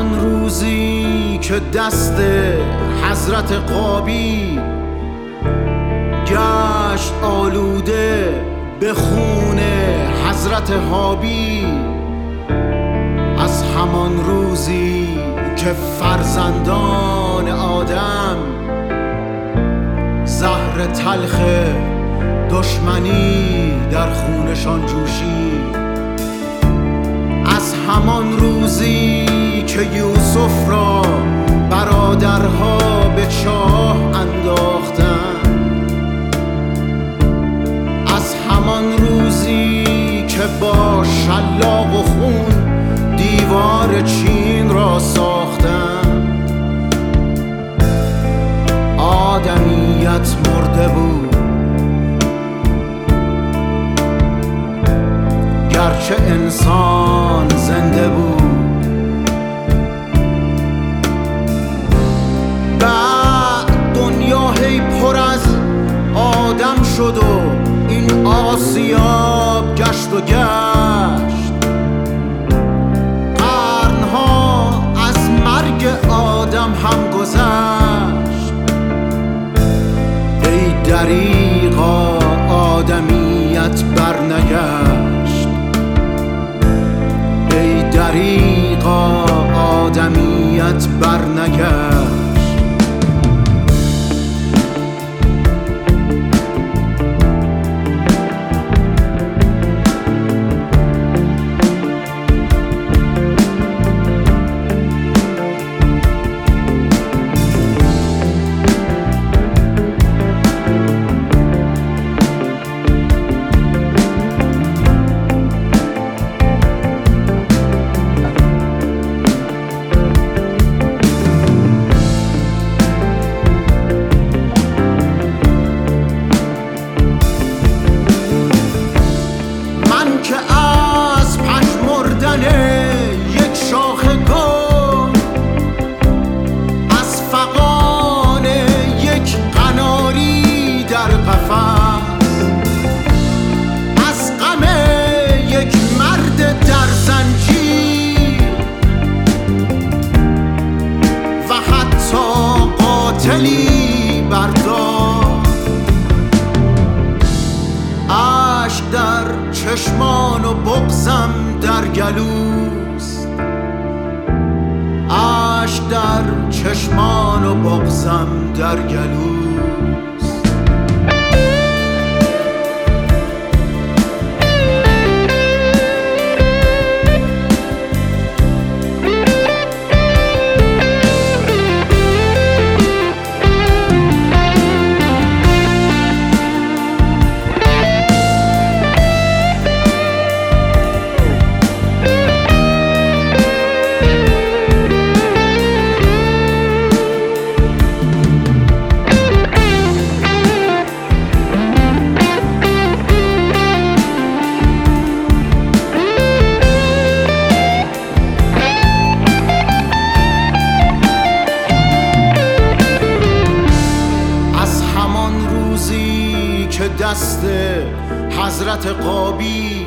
همان روزی که دست حضرت قابیل گشت آلوده به خون حضرت حابیل، از همان روزی که فرزندان آدم زهر تلخ دشمنی در خونشان جوشید، از همان روزی که یوسف را برادرها به چاه انداختند، از همان روزی که با شلاق و خون دیوار چین را ساختند، آدمیت مرده بود گرچه انسان زنده بود. بعد دنیا هی پر از آدم شد و این آسیاب گشت و گشت، قرنها از مرگ آدم هم گذشت. ای دریغا آدمیت برنگشت، ای دریغا آدمیت برنگشت. اشک در چشمان و بغضم در گلوست، اشک در چشمان و بغضم در گلوست. دست حضرت قابیل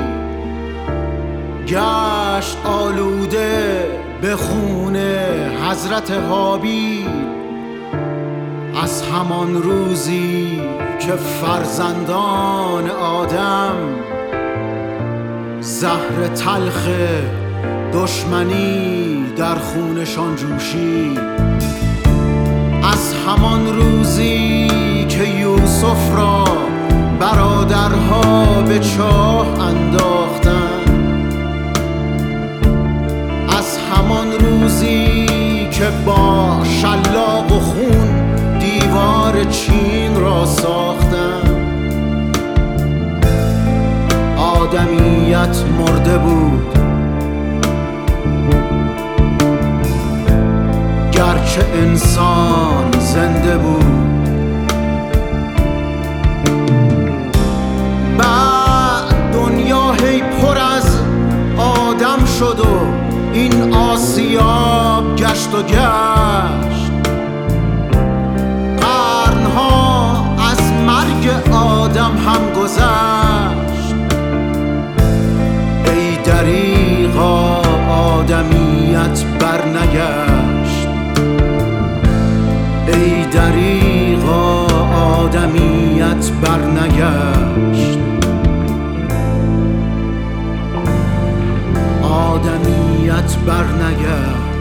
گشت آلوده به خون حضرت حابیل، از همان روزی که فرزندان آدم زهر تلخ دشمنی در خونشان جوشید، از همان روزی که یوسف را برادرها به چاه انداختند، از همان روزی که با شلاق و خون دیوار چین را ساختند، آدمیت مرده بود گرچه انسان زنده بود. دنیا هی پر از آدم شد و این آسیاب گشت و گشت، قرنها از مرگ آدم هم گذشت. ای دریغا آدمیت برنگشت، برنگشت، آدمیت برنگشت.